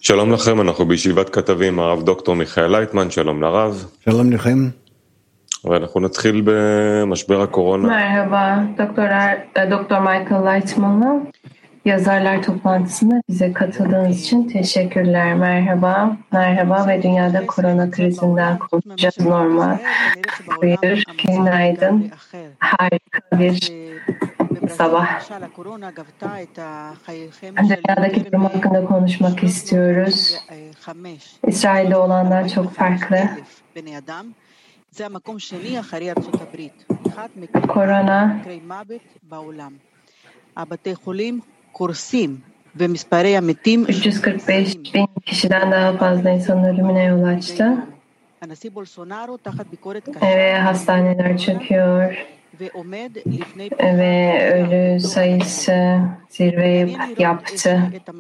שלום לכם, אנחנו בישיבת כתבים, הרב דוקטור מיכאל לייטמן, שלום לרב. שלום לכם. ואנחנו נתחיל במשבר הקורונה. Merhaba, Doktor Michael Lightman'la yazarlar toplantısına bize katıldığınız için teşekkürler. Merhaba, merhaba ve dünyada korona krizinden konuşacağız normal. Buyur, günaydın. Harika bir sabah. Dünyadaki durum hakkında konuşmak istiyoruz. İsrail'de olandan çok farklı. Korona 345 bin kişiden daha fazla insanın ölümüne yol açtı. Ve hastaneler çöküyor. Ve ölü sayısı zirve yaptı.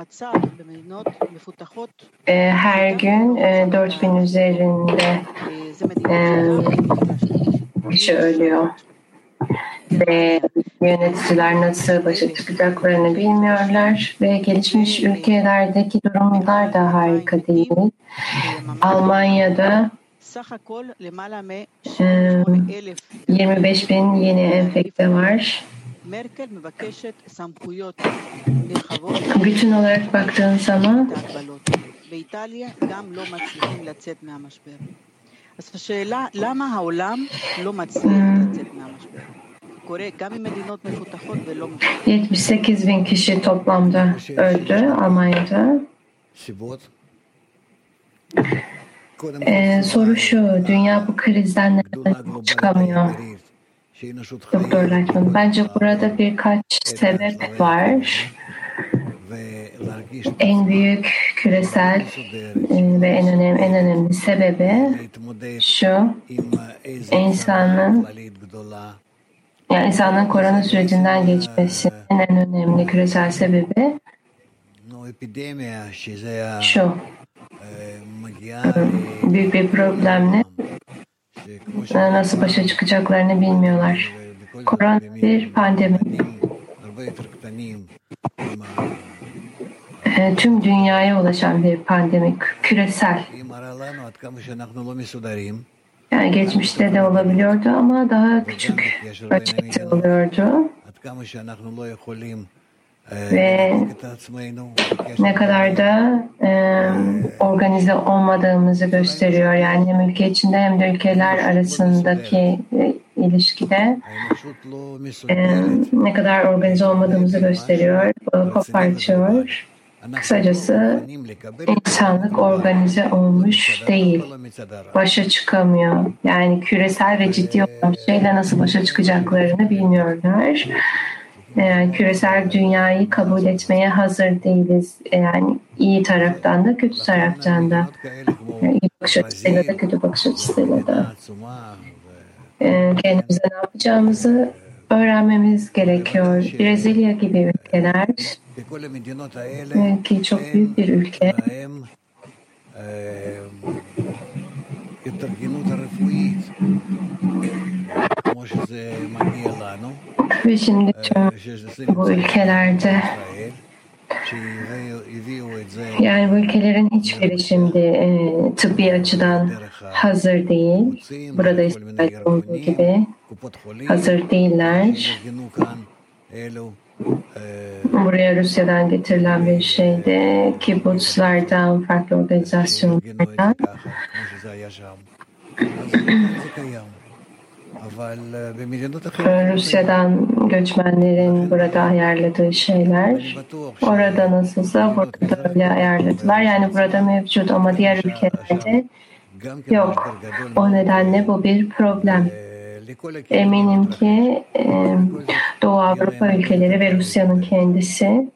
Her gün 4000 üzerinde kişi ölüyor. Ve yöneticiler nasıl başa çıkacaklarını bilmiyorlar ve gelişmiş ülkelerdeki durumlar da harika değil. Almanya'da 25 bin yeni enfekte var. Bütün olarak baktığın zaman אז השאלה, למה העולם לא מצליח לצאת מהמשבר? קורה גם עם מדינות מפותחות ולא מפותחות. 78 bin kişi toplamda öldü Almanya'da. Soru şu, dünya bu krizden neden çıkamıyor? Doktor Lightman, bence burada birkaç sebep var. En büyük küresel ve en önemli sebebi şu, insanın korona sürecinden geçmesinin en önemli küresel sebebi şu, büyük bir problemle nasıl başa çıkacaklarını bilmiyorlar. Korona bir pandemi. Tüm dünyaya ulaşan bir pandemi, küresel. Yani geçmişte de olabiliyordu ama daha küçük ölçekte oluyordu. Ve ne kadar da organize olmadığımızı gösteriyor. Yani hem ülke içinde hem de ülkeler arasındaki ilişkide ne kadar organize olmadığımızı gösteriyor, kopartıyor. Kısacası insanlık organize olmuş değil, başa çıkamıyor. Yani küresel ve ciddi olan bir şeyle nasıl başa çıkacaklarını bilmiyorlar. Yani küresel dünyayı kabul etmeye hazır değiliz. Yani iyi taraftan da kötü taraftan da. Yani iyi bakış açısıyla da kötü bakış açısıyla da. Kendimize ne yapacağımızı öğrenmemiz gerekiyor. Brezilya gibi ülkeler ki çok büyük bir ülke. Ve şimdi tüm bu ülkelerde yani bu ülkelerin hiçbiri şimdi tıbbi açıdan hazır değil. Burada İsrail olduğu gibi hazır değiller. Buraya Rusya'dan getirilen bir şeydi. Kibbutzlardan, farklı organizasyonlardan. Rusya'dan göçmenlerin burada ayarladığı şeyler. Orada nasılsa burada da öyle ayarladılar. Yani burada mevcut ama diğer ülkelerde yok. O nedenle bu bir problem. Eminim ki Doğu Avrupa ülkeleri ve Rusya'nın kendisi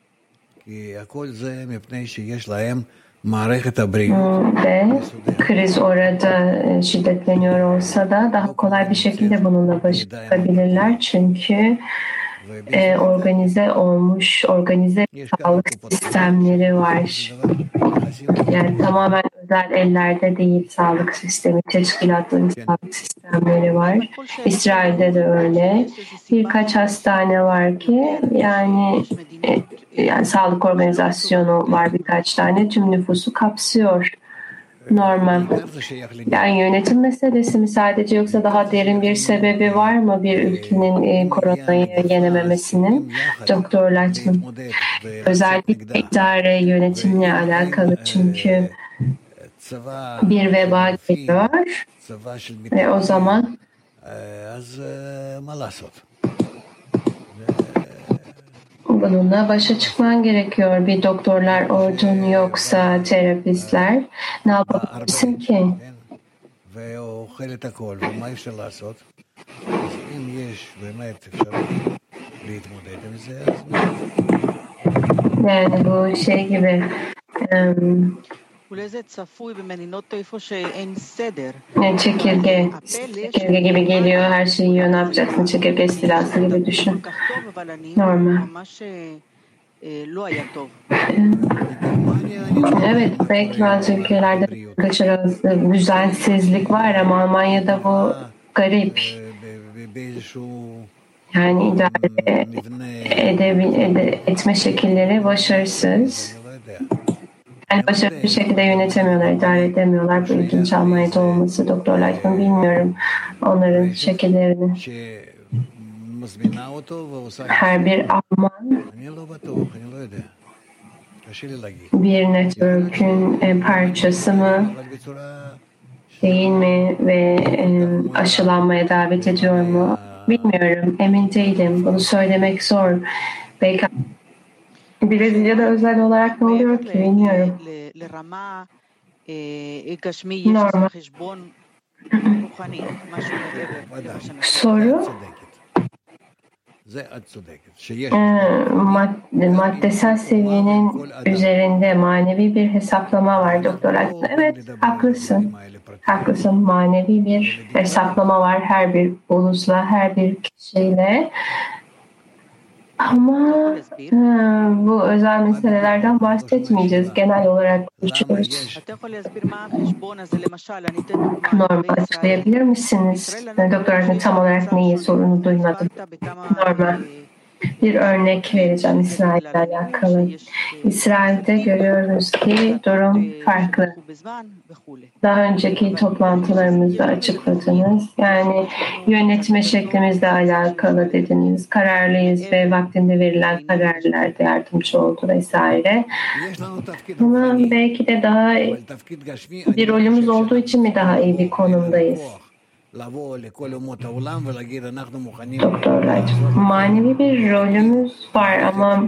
ve kriz orada şiddetleniyor olsa da daha kolay bir şekilde bununla başa çıkabilirler. Çünkü organize olmuş, organize sağlık sistemleri var. Yani tamamen özel ellerde değil sağlık sistemi, teşkilatların sağlık sistemleri var. İsrail'de de öyle. Birkaç hastane var ki yani sağlık organizasyonu var birkaç tane. Tüm nüfusu kapsıyor. Normal. Yani yönetim meselesi mi sadece yoksa daha derin bir sebebi var mı bir ülkenin koronayı yenememesinin? Doktor Lightman. Özellikle idare yönetimle alakalı çünkü bir veba geliyor ve o zaman bununla başa çıkman gerekiyor. Bir doktorlar ordun yoksa terapistler ne yapabilirsin ki? Yani bu şey gibi çekirge gibi geliyor, her şeyi yiyor, ne yapacaksın? Çekirge istilası gibi düşün. Normal. Evet, belki bazı ülkelerde düzensizlik var ama Almanya'da bu garip. Yani idare etme şekilleri başarısız. Yani başarılı bir şekilde yönetemiyorlar, idare edemiyorlar. Bu ilginç Almanya'da olması. Doktor Lightman bilmiyorum onların şekillerini. Her bir Alman bir network'ün parçası mı değil mi ve aşılanmaya davet ediyor mu bilmiyorum, emin değilim. Bunu söylemek zor. Belki Brezilya'da özel olarak ne oluyor ki bilmiyorum. Normal. Soru maddesel seviyenin üzerinde manevi bir hesaplama var doktor. Evet, haklısın. Haklısın. Manevi bir hesaplama var her bir ulusla, her bir kişiyle. Ama bu özel meselelerden bahsetmeyeceğiz. Genel olarak konuşuyoruz. Normal açıklayabilir misiniz? Doktor tam olarak neyi sorunu duymadım. Normal. Bir örnek vereceğim İsrail'le alakalı. İsrail'de görüyoruz ki durum farklı. Daha önceki toplantılarımızda açıkladınız. Yani yönetme şeklimizle alakalı dediniz. Kararlıyız ve vaktinde verilen kararlarda yardımcı oldu vesaire. Ama belki de daha bir rolümüz olduğu için mi daha iyi bir konumdayız? Doktorlar, manevi bir rolümüz var ama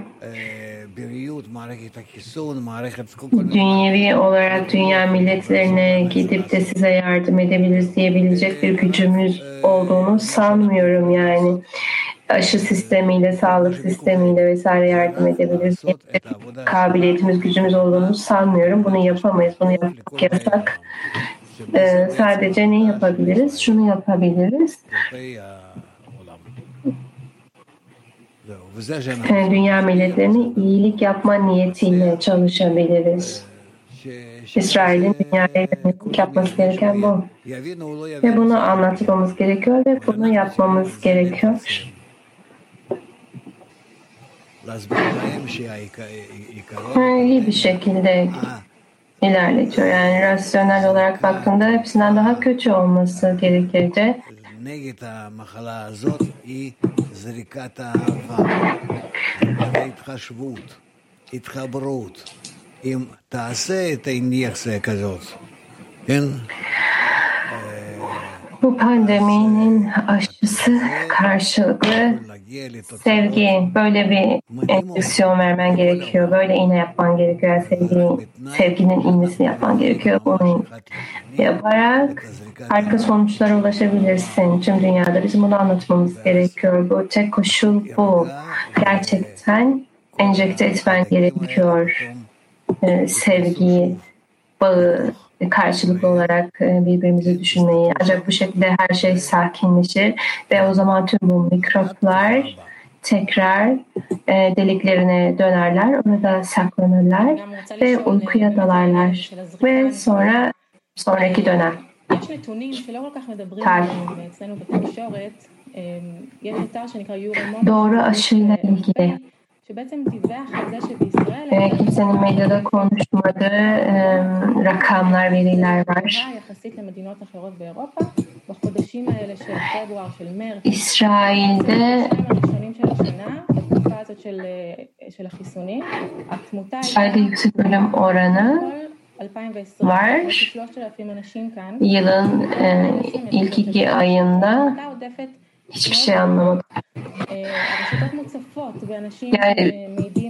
dünyevi olarak dünya milletlerine gidip de size yardım edebiliriz diyebilecek bir gücümüz olduğunu sanmıyorum yani. Aşı sistemiyle, sağlık sistemiyle vesaire yardım edebiliriz diye kabiliyetimiz, gücümüz olduğunu sanmıyorum. Bunu yapamayız, bunu yapmak yasak. Sadece ne yapabiliriz? Şunu yapabiliriz. Dünya milletlerine iyilik yapma niyetiyle çalışabiliriz. İsrail'in dünyaya iyilik yapması gereken bu. Ve bunu anlatmamız gerekiyor ve bunu yapmamız gerekiyor. İyi bir şekilde ilerletiyor. Yani rasyonel olarak baktığında hepsinden daha kötü olması gerekirdi. Bu pandeminin aşısı karşılıklı sevgi, böyle bir enjeksiyon vermen gerekiyor, böyle iğne yapman gerekiyor, sevginin iğnesini yapman gerekiyor. Bunu yaparak harika sonuçlara ulaşabilirsin. Tüm dünyada bizim bunu anlatmamız gerekiyor. Bu tek koşul bu. Gerçekten enjekte etmen gerekiyor. Sevgiyi, bağı, karşılıklı olarak birbirimizi düşünmeyi. Ancak bu şekilde her şey sakinleşir ve o zaman tüm bu mikroplar tekrar deliklerine dönerler, orada saklanırlar ve uykuya dalarlar ve sonraki dönem. Doğru aşıyla ilgili kimsenin medyada konuşmadığı rakamlar, veriler var. İsrail'de yüksek ölüm oranı var. Yılın ilk 2 ayında hiçbir şey anlamadım. Yani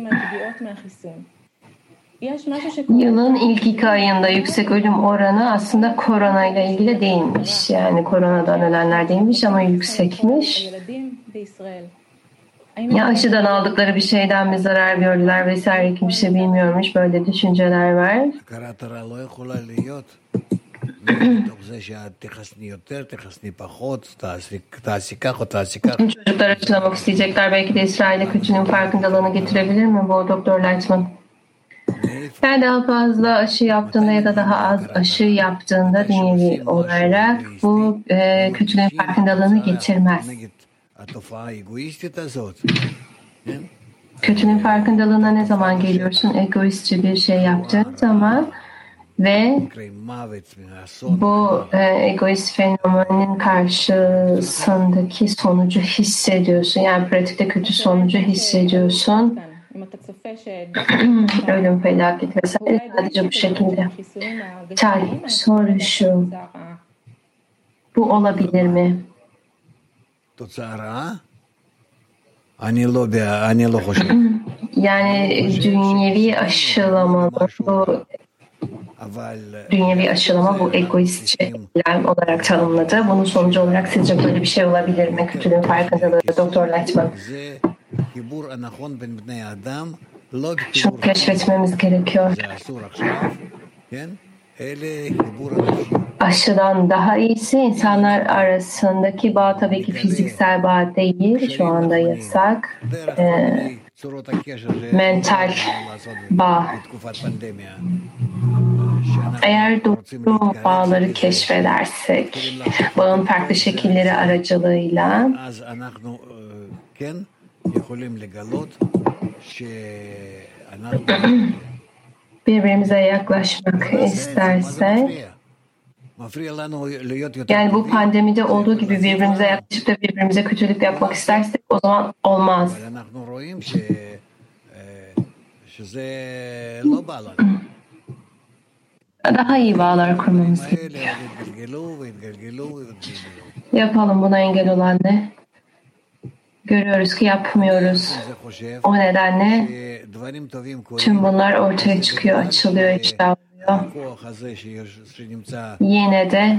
yılın ilk 2 ayında yüksek ölüm oranı aslında korona ile ilgili değilmiş. Yani koronadan ölenler değilmiş ama yüksekmiş. Ya aşıdan aldıkları bir şeyden mi zarar gördüler vesaire, kimse bilmiyormuş. Böyle düşünceler var. Çocuklar aşılamak isteyecekler. Belki de İsrail'e kötünün farkındalığını getirebilir mi bu Doktor Lightman? Yani daha fazla aşı yaptığında ya da daha az aşı yaptığında dünyevi olarak bu kötülüğün farkındalığını getirmez. Kötülüğün farkındalığına ne zaman geliyorsun? Egoistçe bir şey yaptığın zaman ve bu egoist fenomenin karşısındaki sonucu hissediyorsun. Yani pratikte kötü sonucu hissediyorsun. Ölüm, felaket vesaire, sadece bu şekilde. Soru şu: bu olabilir mi? Yani dünyevi aşılama bu egoistçe olarak tanımladı. Bunun sonucu olarak sizce böyle bir şey olabilir mi? Kötülüğün farkındalığı Doktor Lightman. Şunu keşfetmemiz gerekiyor. Aşıdan daha iyisi, insanlar arasındaki bağ tabii ki fiziksel bağ değil, şu anda yasak. Mental bağ. Eğer doğru bağları keşfedersek, bağın farklı şekilleri aracılığıyla birbirimize yaklaşmak istersek, yani bu pandemide olduğu gibi birbirimize yaklaşıp da birbirimize kötülük yapmak istersek o zaman olmaz. Daha iyi bağlar kurmamız gerekiyor. Yapalım, buna engel olan ne? Görüyoruz ki yapmıyoruz. O nedenle tüm bunlar ortaya çıkıyor, açılıyor, ifşa oluyor. Yine de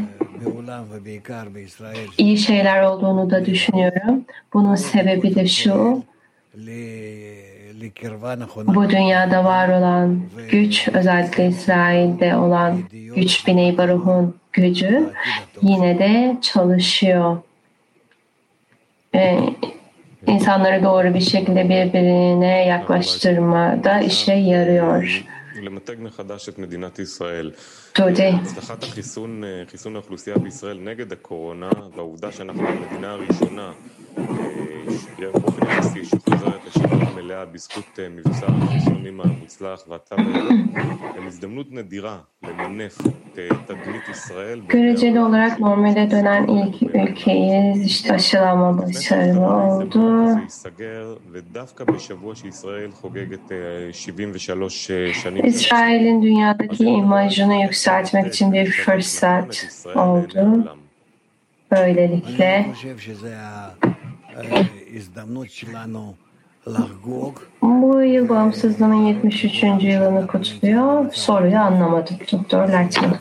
iyi şeyler olduğunu da düşünüyorum. Bunun sebebi de şu: bu dünyada var olan güç, özellikle İsrail'de olan güç, Biney Baruch'un gücü yine de çalışıyor. İnsanları doğru bir şekilde birbirine yaklaştırmada işe yarıyor. Tudi. הצלחת חיסון האוכלוסייה בישראל נגד הקורונה והעובדה שאנחנו המדינה הראשונה באופן יחסי שחוזרת לשגרה מלאה בזכות מבצע החיסונים המוצלח והתו הירוק הם הזדמנות נדירה למנף את תדמית ישראל. Göreceli olarak normale dönen ilk ülkeyiz. İşte aşılama başarılı oldu. ודווקא בשבוע שישראל חוגגת 73 שנים. İsrail'in dünyadaki imajını yükseltmek için bir fırsat oldu. Böylelikle bu yıl bağımsızlığının 73. yılını kutluyor. Soruyu anlamadım Doktor Lightman.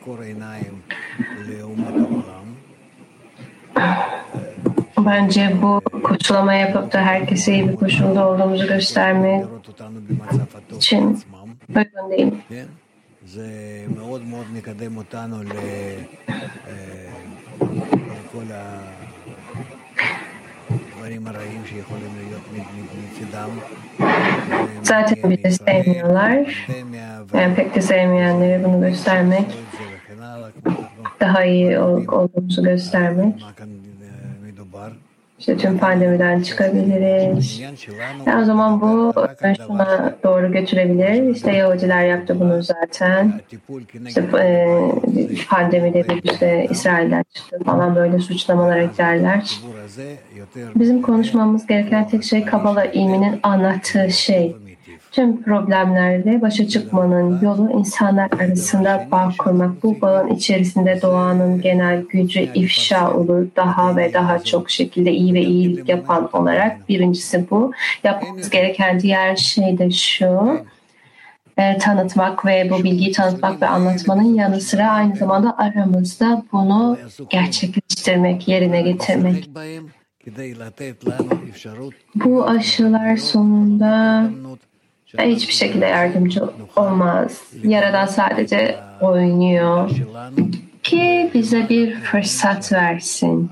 Bence bu koşulama yapıp da herkese iyi bir koşulda olduğumuzu göstermek için uygun değil. Zaten bizi sevmiyorlar. Yani pek de sevmeyenlere bunu göstermek, daha iyi olduğumuzu göstermek. İşte tüm pandemiden çıkabiliriz. Yani o zaman bu şuna doğru götürebilir. İşte Yahudiler yaptı bunu zaten. İşte pandemide virüste İsrail'den çıktı falan böyle suçlamalar eklerler. Bizim konuşmamız gereken tek şey Kabala ilminin anlattığı şey. Tüm problemlerle başa çıkmanın yolu insanlar arasında bağ kurmak. Bu bağın içerisinde doğanın genel gücü ifşa olur. Daha ve daha çok şekilde iyi ve iyilik yapan olarak. Birincisi bu. Yapmamız gereken diğer şey de şu. Tanıtmak ve bu bilgiyi tanıtmak ve anlatmanın yanı sıra aynı zamanda aramızda bunu gerçekleştirmek, yerine getirmek. Bu aşılar sonunda hiçbir şekilde yardımcı olmaz. Yaradan sadece oynuyor ki bize bir fırsat versin.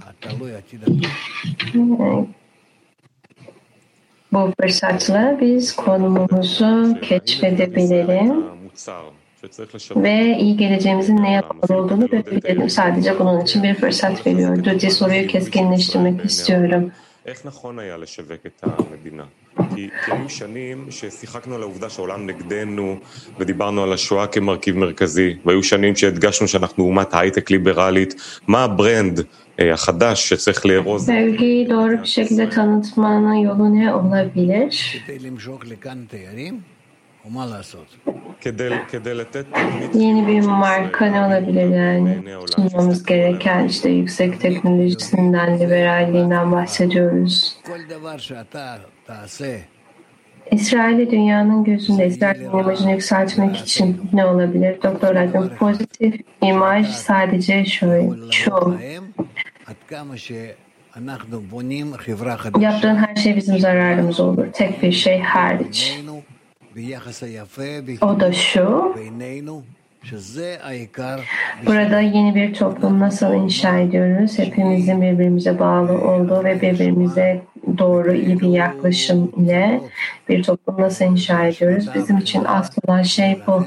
Bu fırsatla biz konumumuzu keşfedebilirim ve iyi geleceğimizin neye bağlı olduğunu görebilirim. Sadece bunun için bir fırsat veriyor. Dudi soruyu keskinleştirmek istiyorum. איך נכון היה לשווק את המדינה? כי היו שנים ששיחקנו על העובדה שהעולם נגדנו ודיברנו על השואה כמרכיב מרכזי, והיו שנים שהדגשנו שאנחנו אומת הייטק ליברלית. מה הברנד החדש שצריך לארוז? Sevgiyi doğru bir şekilde tanıtmanın yolu ne olabilir? Yeni bir marka ne olabilir yani? Sunmamız gereken işte yüksek teknolojisinden, liberalliğinden bahsediyoruz. İsrail'i dünyanın gözünde, İsrail'in imajını yükseltmek için ne olabilir? Doktor Aydın, pozitif imaj sadece şu. Yaptığın her şey bizim zararımız olur. Tek bir şey hariç. O da şu. Burada yeni bir toplum nasıl inşa ediyoruz? Hepimizin birbirimize bağlı olduğu ve birbirimize doğru iyi bir yaklaşım ile bir toplum nasıl inşa ediyoruz? Bizim için asıl olan şey bu.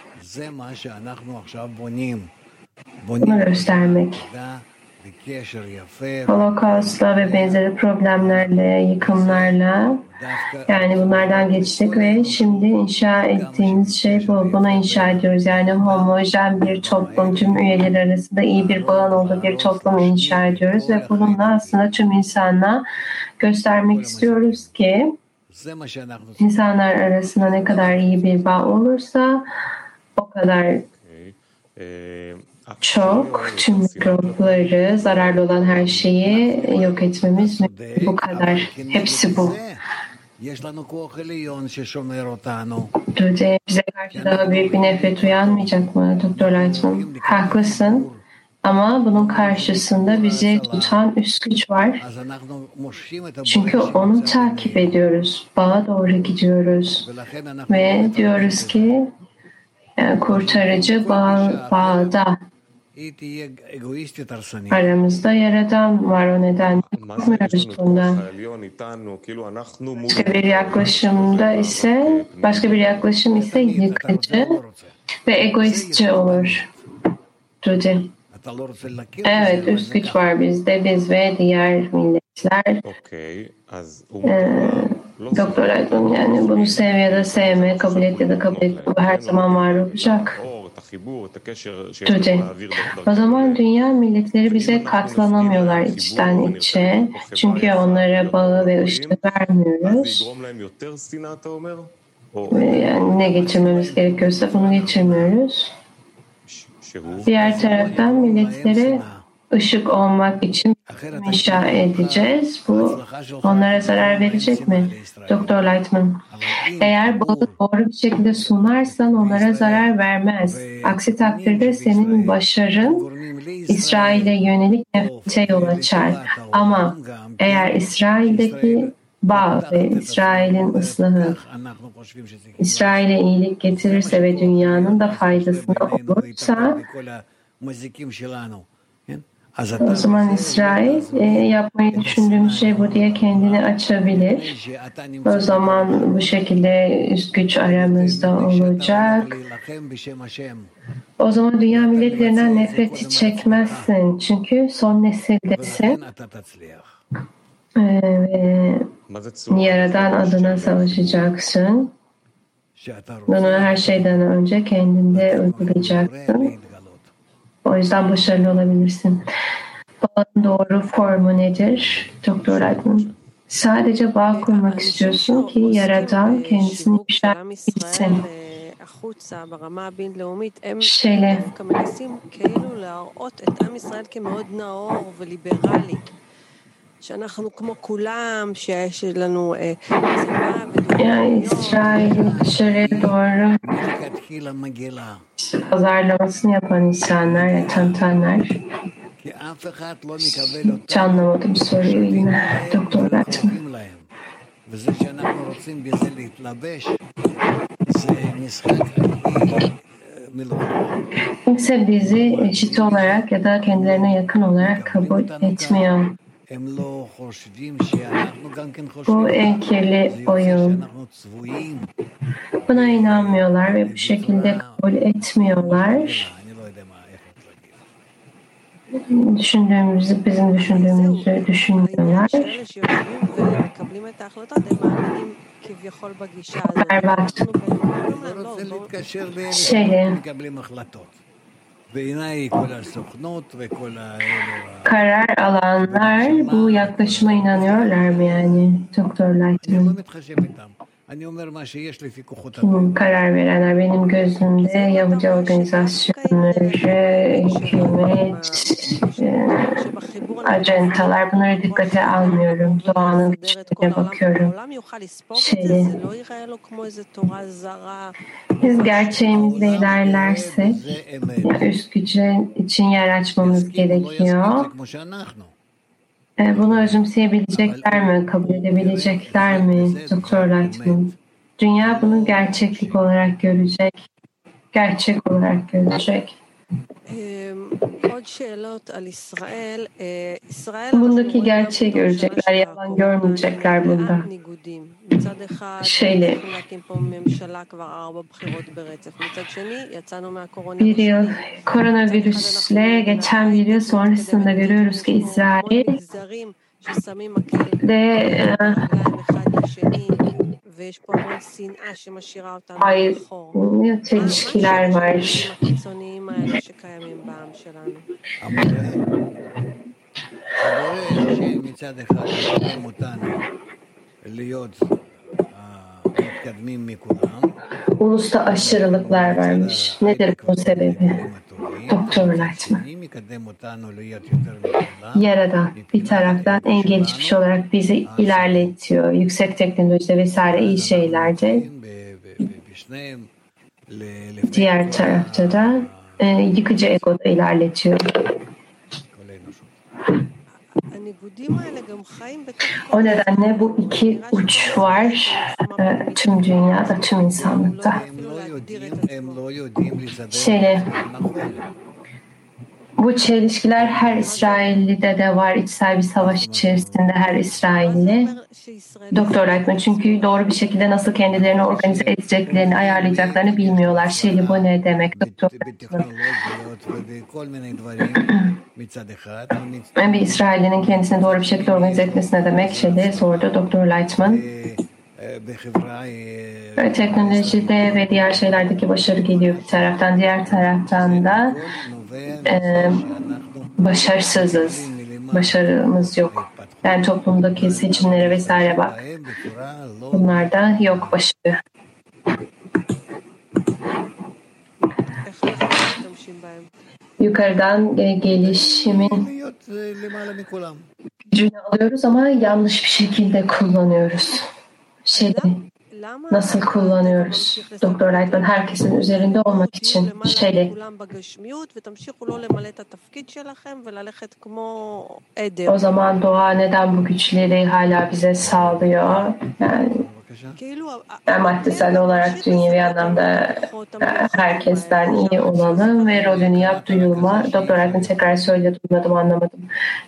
Bunu göstermek. Holocaust'la ve benzeri problemlerle, yıkımlarla yani bunlardan geçtik ve şimdi inşa ettiğimiz şey bu. Bunu inşa ediyoruz. Yani homojen bir toplum, tüm üyeler arasında iyi bir bağın olduğu bir toplum inşa ediyoruz ve bununla aslında tüm insanlığa göstermek istiyoruz ki insanlar arasında ne kadar iyi bir bağ olursa o kadar çok tüm mikropları, zararlı olan her şeyi yok etmemiz mümkün. Bu kadar. Hepsi bu. Bize karşı daha büyük bir nefret uyanmayacak mı Doktor Lightman? Haklısın. Ama bunun karşısında bizi tutan üst güç var. Çünkü onu takip ediyoruz. Bağa doğru gidiyoruz. Ve diyoruz ki kurtarıcı bağda. Aramızda Yaradan var, o nedenle korkmuyoruz bundan. Başka bir yaklaşım ise yıkıcı ve egoistçe olur. Rudy. Evet, üst güç var bizde, biz ve diğer milletler. Doktor Aydın, yani bunu sev ya da sevme, kabul et ya da kabul etme, bu her zaman var olacak. O zaman dünya milletleri bize katlanamıyorlar içten içe. Çünkü onlara bağı ve ışığı vermiyoruz. Yani ne geçirmemiz gerekiyorsa bunu geçirmiyoruz. Diğer taraftan milletlere ışık olmak için inşa edeceğiz. Bu onlara zarar verecek mi? Doktor Lightman. Eğer bağı doğru bir şekilde sunarsan onlara zarar vermez. Aksi takdirde senin başarın İsrail'e yönelik nefrete yol açar. Ama eğer İsrail'deki bağ ve İsrail'in ıslahı İsrail'e iyilik getirirse ve dünyanın da faydasına olursa O zaman İsrail yapmayı düşündüğümüz şey bu diye kendini açabilir. O zaman bu şekilde üst güç aramızda olacak. O zaman dünya milletlerinden nefreti çekmezsin. Çünkü son nesildesin. Yaradan adına savaşacaksın. Bunu her şeyden önce kendinde uygulayacaksın. O yüzden başarılı olabilirsin. Bağın doğru formu nedir? Doktor Lightman. Sadece bağ kurmak istiyorsun ki Yaradan kendisini ifşa etsin. Şeyle. Yani İsrail'in dışarıya doğru pazarlamasını yapan insanlar, yatanlar. Hiç anlamadım soruyu yine. Doktor Lightman. Kimse bizi eşit olarak ya da kendilerine yakın olarak kabul etmiyor. Bu en kirli oyun. Buna inanmıyorlar ve bu şekilde kabul etmiyorlar. Bizim düşündüğümüzü düşünmüyorlar. Berbat. Karar alanlar bu yaklaşıma inanıyorlar mı yani Doktor Lightman? Karar verenler benim gözümde Yahudi organizasyonları, hükümet, ajantalar bunları dikkate almıyorum. Doğanın içine bakıyorum. Biz gerçeğimizle ilerlersek üst gücün için yer açmamız gerekiyor. Bunu özümseyebilecekler mi? Kabul edebilecekler mi? Doktor Lightman. Dünya bunu gerçeklik olarak görecek. Gerçek olarak görecek. Bundaki gerçeği görecekler, yalan görmeyecekler bunda. Bir yıl koronavirüsle geçen bir yıl sonrasında görüyoruz ki İsrail de çelişkiler var. Ulusta aşırılıklar varmış. Nedir bunun sebebi? Doktor Lightman. Yaradan bir taraftan en gelişmiş olarak bizi ilerletiyor. Yüksek teknolojide vesaire iyi şeylerde. Diğer tarafta da yıkıcı egoda ilerletiyor. O nedenle bu iki uç var tüm dünyada, tüm insanlıkta. Bu çelişkiler her İsrailli'de de var. İçsel bir savaş içerisinde her İsrailli. Doktor Lightman çünkü doğru bir şekilde nasıl kendilerini organize edeceklerini, ayarlayacaklarını bilmiyorlar. Bu ne demek? Doktor Lightman. Bir İsrailli'nin kendisini doğru bir şekilde organize etmesi ne demek? Sordu Doktor Lightman. Teknolojide ve diğer şeylerdeki başarı geliyor bir taraftan. Diğer taraftan da başarısızız. Başarımız yok. Yani toplumdaki seçimlere vesaire bak. Bunlarda yok başarı. Yukarıdan gelişimin gücünü alıyoruz ama yanlış bir şekilde kullanıyoruz. nasıl kullanıyoruz? Doktor Lightman herkesin üzerinde olmak için o zaman doğa neden bu güçleri hala bize sağlıyor? Yani maddesel olarak dünyevi anlamda herkesten iyi olalım ve rolünü yap, duyulma. Doktor Lightman tekrar söyle, duymadım, anlamadım.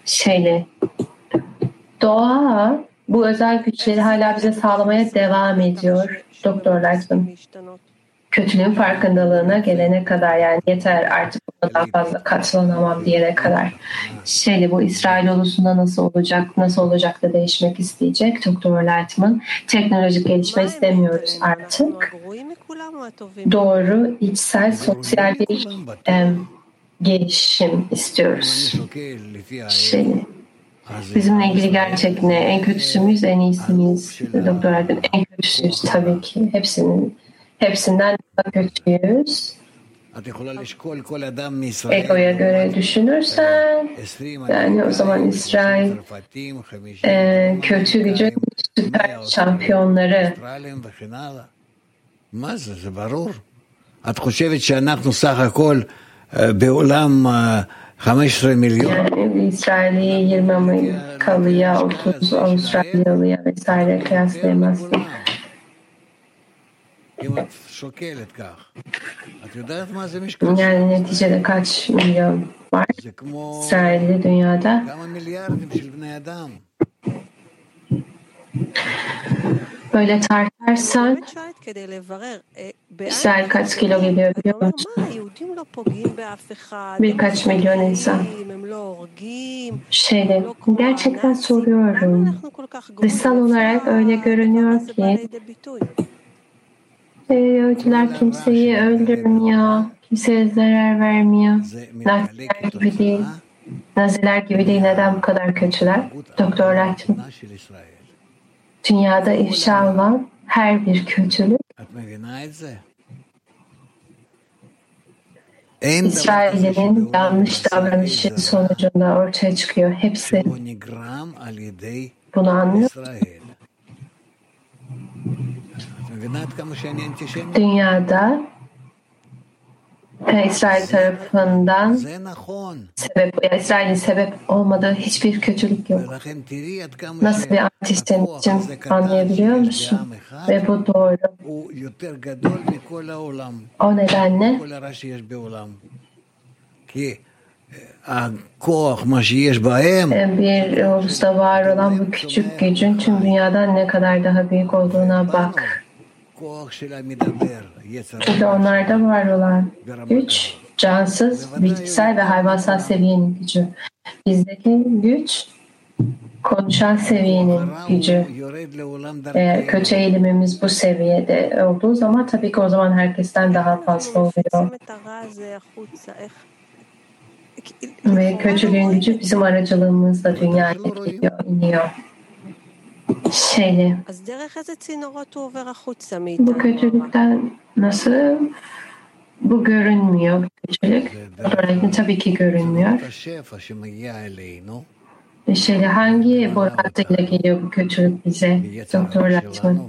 Doğa bu özel güçleri hala bize sağlamaya devam ediyor. Doktor Lightman. Kötülüğün farkındalığına gelene kadar, yani yeter artık buna daha fazla katlanamam diyene kadar. Bu İsrail ulusunda nasıl olacak da değişmek isteyecek Doktor Lightman. Teknolojik gelişme istemiyoruz artık. Doğru, içsel, sosyal bir gelişim istiyoruz. Bizimle ilgili gerçek ne? En kötüsü müyüz, en iyisi miyiz? Doktor Lightman, en kötüsüyüz tabii ki. Hepsinden daha kötüyüz. Egoya göre düşünürsen, yani o zaman İsrail kötü gücün süper şampiyonları. Yani İsrail'i 20 Amerikalıya, 30 Avustralyalıya vesaire kıyaslayamazsın. Yani neticede kaç milyon var İsrailli dünyada? Böyle tartarsan İsrail kaç kilo geliyor biliyor musun? Birkaç milyon insan. Gerçekten soruyorum. Dışsal olarak öyle görünüyor ki Yahudiler kimseyi öldürmüyor, kimseye zarar vermiyor. Naziler gibi değil. Neden bu kadar kötüler? Doktor Lightman. Dünyada ifşa olan her bir kötülük İsrail'in yanlış davranışı sonucunda ortaya çıkıyor. Hepsi bunu anlıyor. Dünyada İsrail tarafından İsrail'in sebep olmadığı hiçbir kötülük yok. Nasıl bir antisemitizm anlayabiliyor musun? Ve bu doğru. O nedenle bir ulusta var olan bu küçük gücün tüm dünyadan ne kadar daha büyük olduğuna bak. Çünkü onlarda var olan güç, cansız, bitkisel ve hayvansal seviyenin gücü. Bizdeki güç, konuşan seviyenin gücü. Eğer kötü eğilimimiz bu seviyede olduğu zaman tabii ki o zaman herkesten daha fazla oluyor. Ve kötülüğün gücü bizim aracılığımızla dünyaya geliyor, iniyor. Bu kötülükten nasıl? Bu görünmüyor kötülük. Tabii ki görünmüyor. Hangi boru hattıyla geliyor bu kötülük bize? Doktor Lightman.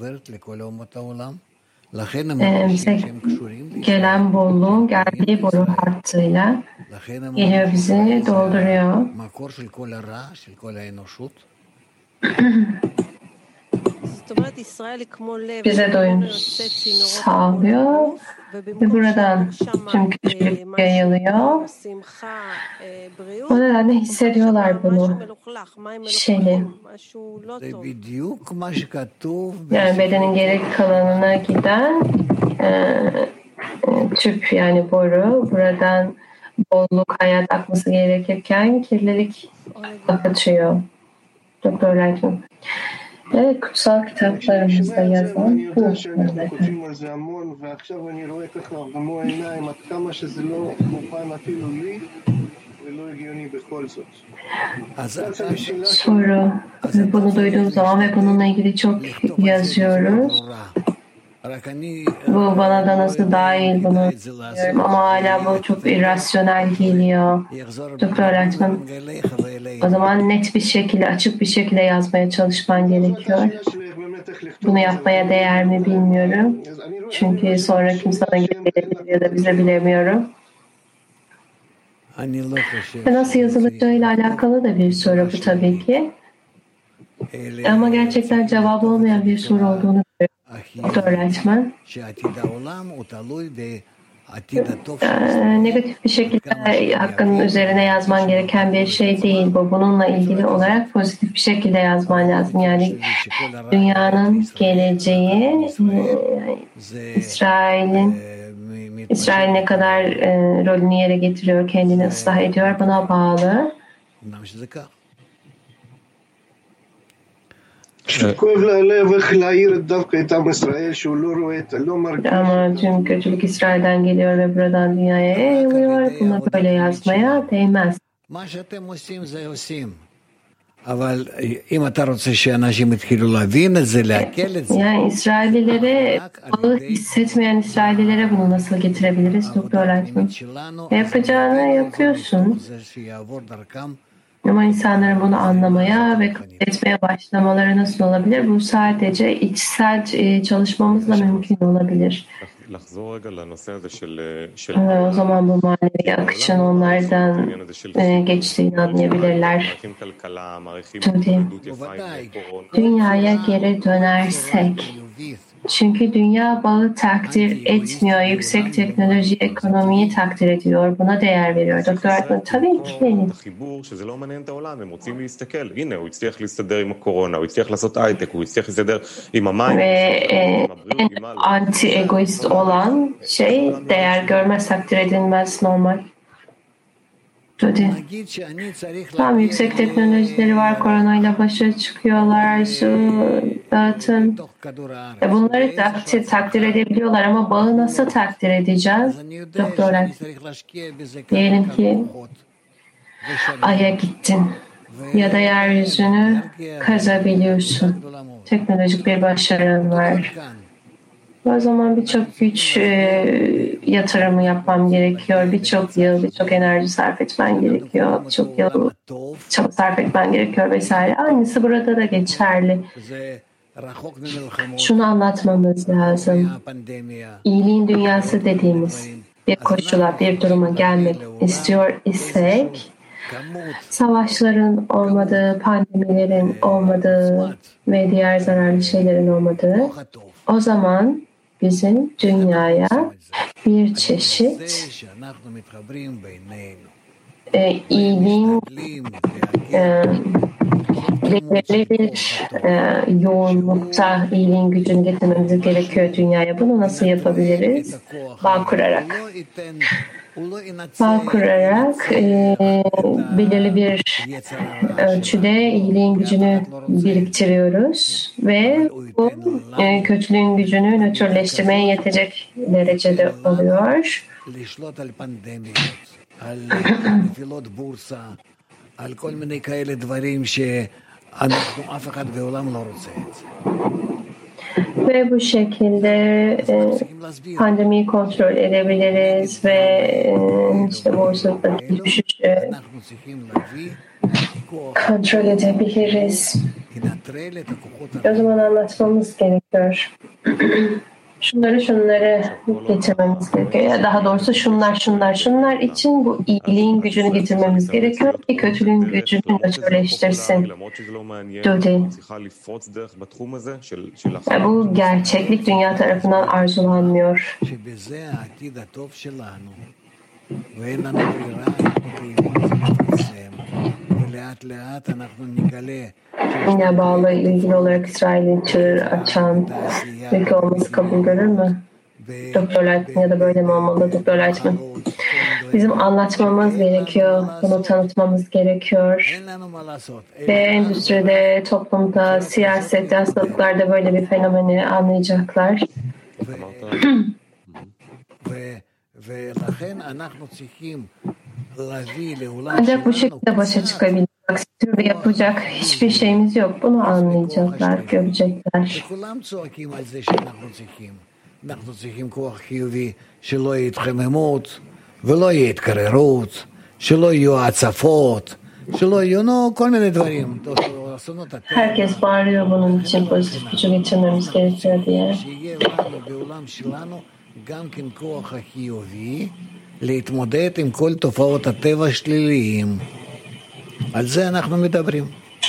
Bize gelen bolluğun geldiği boru hattıyla geliyor, bizi dolduruyor. Bize doyum sağlıyor ve buradan tüm kötülük yayılıyor. O nedenle hissediyorlar bunu. Yani bedenin geri kalanına giden tüp, yani boru, buradan bolluk, hayat akması gerekirken kirlilik akıtıyor. Doktor Lightman. Evet, kutsal kitaplarımızda yazan bu. Soru. Bunu duyduğum zaman ve bununla ilgili çok yazıyoruz. Bu bana da nasıl dahil bunu diyorum ama hala bu çok irrasyonel geliyor. Doktor Lightman, o zaman net bir şekilde, açık bir şekilde yazmaya çalışman gerekiyor. Bunu yapmaya değer mi bilmiyorum. Çünkü sonra kim sana gelebilir ya da bize bilemiyorum. Nasıl yazılacağıyla alakalı da bir soru bu tabii ki. Ama gerçekten cevabı olmayan bir soru olduğunu görüyorum öğretmen. Negatif bir şekilde hakkının üzerine yazman gereken bir şey değil bu. Bununla ilgili olarak pozitif bir şekilde yazman lazım. Yani dünyanın geleceği, İsrail ne kadar rolünü yere getiriyor, kendini ıslah ediyor, buna bağlı. Ama tüm kötülük İsrail'den geliyor ve buradan dünyaya yayılıyor. Buna böyle yazmaya değmez. Yani İsraillilere, bağı hissetmeyen İsraillilere bunu nasıl getirebiliriz Doktor Lightman? Yapacağını yapıyorsun. Ama insanların bunu anlamaya ve kabul etmeye başlamaları nasıl olabilir? Bu sadece içsel çalışmamızla mümkün olabilir. O zaman bu manevi akışın onlardan geçtiğini anlayabilirler. Dünyaya geri dönersek, çünkü dünya bağı takdir etmiyor, yüksek teknoloji ekonomiyi takdir ediyor, buna değer veriyor. Doktor Hartman, tabii ki. Ve anti-egoist olan şey, değer görmez, takdir edilmez, normal. Tam yüksek teknolojileri var, koronayla başa çıkıyorlar, şu dağıtım. Bunları takdir edebiliyorlar ama bağı nasıl takdir edeceğiz? Doktorlar, diyelim ki Ay'a gittin ya da yeryüzünü kazabiliyorsun. Teknolojik bir başarın var. O zaman birçok güç yatırımı yapmam gerekiyor. Birçok yıl, birçok enerji sarf etmen gerekiyor. Birçok yıl çaba sarf etmen gerekiyor vesaire. Aynısı burada da geçerli. Şunu anlatmamız lazım. İyiliğin dünyası dediğimiz bir koşula, bir duruma gelmek istiyor isek, savaşların olmadığı, pandemilerin olmadığı ve diğer zararlı şeylerin olmadığı, o zaman bizim dünyaya bir çeşit iyiliğin belirli bir yoğunlukta iyiliğin gücünü getirmemiz gerekiyor dünyaya. Bunu nasıl yapabiliriz? Bağ kurarak. Bağ kurarak belirli bir ölçüde iyiliğin gücünü biriktiriyoruz ve bu kötülüğün gücünü nötrleştirmeye yetecek derecede oluyor. Ve bu şekilde pandemiyi kontrol edebiliriz ve işte borsadaki düşüşü kontrol edebiliriz. O zaman anlatmamız gerekiyor. Şunları getirmemiz gerekiyor. Ya daha doğrusu şunlar için bu iyiliğin gücünü getirmemiz gerekiyor ki kötülüğün gücünü nötrleştirsin. Bu gerçeklik dünya tarafından arzulanmıyor. Yine bağlı ilgili olarak İsrail'in çığır açan ülke olması kabul görür mü? Doktor Lightman ya da böyle mi olmalı Doktor Lightman? Bizim anlatmamız gerekiyor, bunu tanıtmamız gerekiyor. Ve endüstride, toplumda, siyasette, hastalıklarda böyle bir fenomeni anlayacaklar. Ancak bu şekilde başa çıkabilmek ve yapacak hiçbir şeyimiz yok. Bunu anlayacaklar, görecekler. אנחנו צריכים כוח חיובי שלא יהיה התחממות ולא יהיה התקררות, שלא יהיו הצפות, שלא יהיו כל מיני דברים. Herkes bağırıyor bunun için pozitif gücü geçirmemiz gerekiyor diye. להתמודד עם כל תופעות הטבע השליליים. על זה אנחנו מדברים.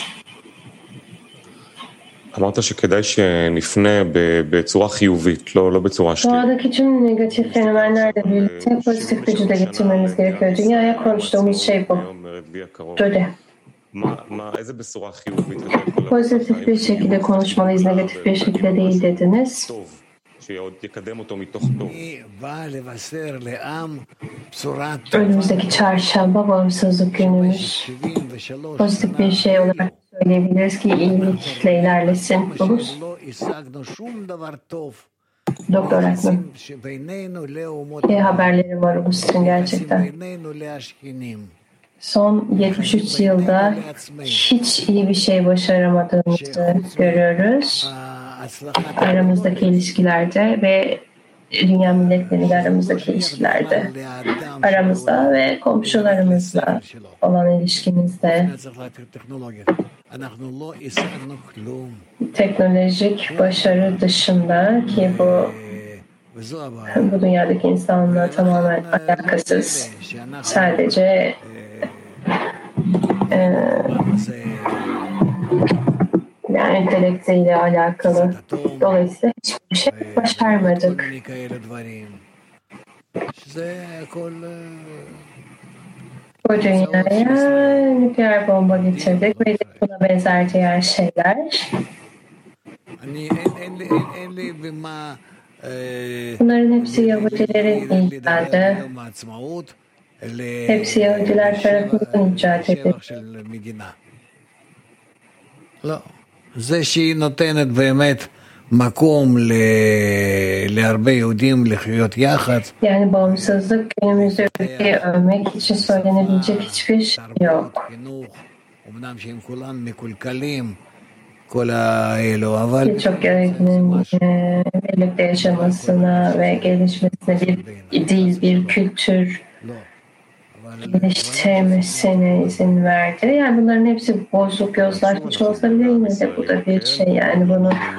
אמרת שכדאי שנפנה בצורה חיובית, לא בצורה שלילית. Doğadaki tüm negatif fenomenlerle birlikte pozitif gücü de getirmemiz gerekiyor. Dünyaya konuştuğumuz şey bu. Söyle. Pozitif bir şekilde konuşmalıyız, negatif bir şekilde değil dediniz. Önümüzdeki çarşamba bağımsızlık günümüz. Pozitif bir şey olarak söyleyebiliriz ki iyilikle ilerlesin. Olur. Doktor Akman. İyi haberlerim var Ulus için gerçekten. Son 73 yılda hiç iyi bir şey başaramadığımızı görüyoruz. Aramızdaki ilişkilerde ve dünya milletleriyle aramızdaki ilişkilerde, aramızda ve komşularımızla olan ilişkimizde teknolojik başarı dışında ki bu dünyadaki insanla tamamen alakasız, sadece yani entelektüyle alakalı. Dolayısıyla hiçbir şey başarmadık. Bu dünyaya nükleer bomba getirdik ve buna benzer diğer şeyler. Bunların hepsi Yahudilerin icadı. Hepsi Yahudiler tarafından icat edildi. זה שהיא נותנת באמת מקום להרבה יהודים לחיות יחד. Yani bağımsızlık günümüzde ülkeyi övmek için söylenebilecek hiçbir şey yok. Birçok yönetiminin birlikte yaşamasına ve gelişmesine bir dil, bir kültür geliştirmesine izin verdi. Yani bunların hepsi bozuk, yozlaşmış olsa bile yine de bu da bir şey. Yani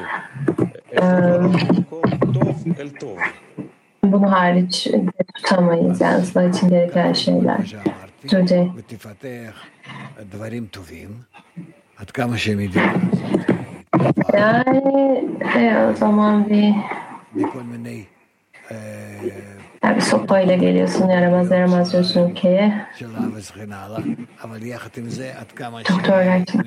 bunu hariç tutamayız. Yani ıslah için gereken şeyler. Söyle. Yani o zaman bir bir sopayla geliyorsun, yaramaz diyorsun ülkeye. Doktor öğretmen.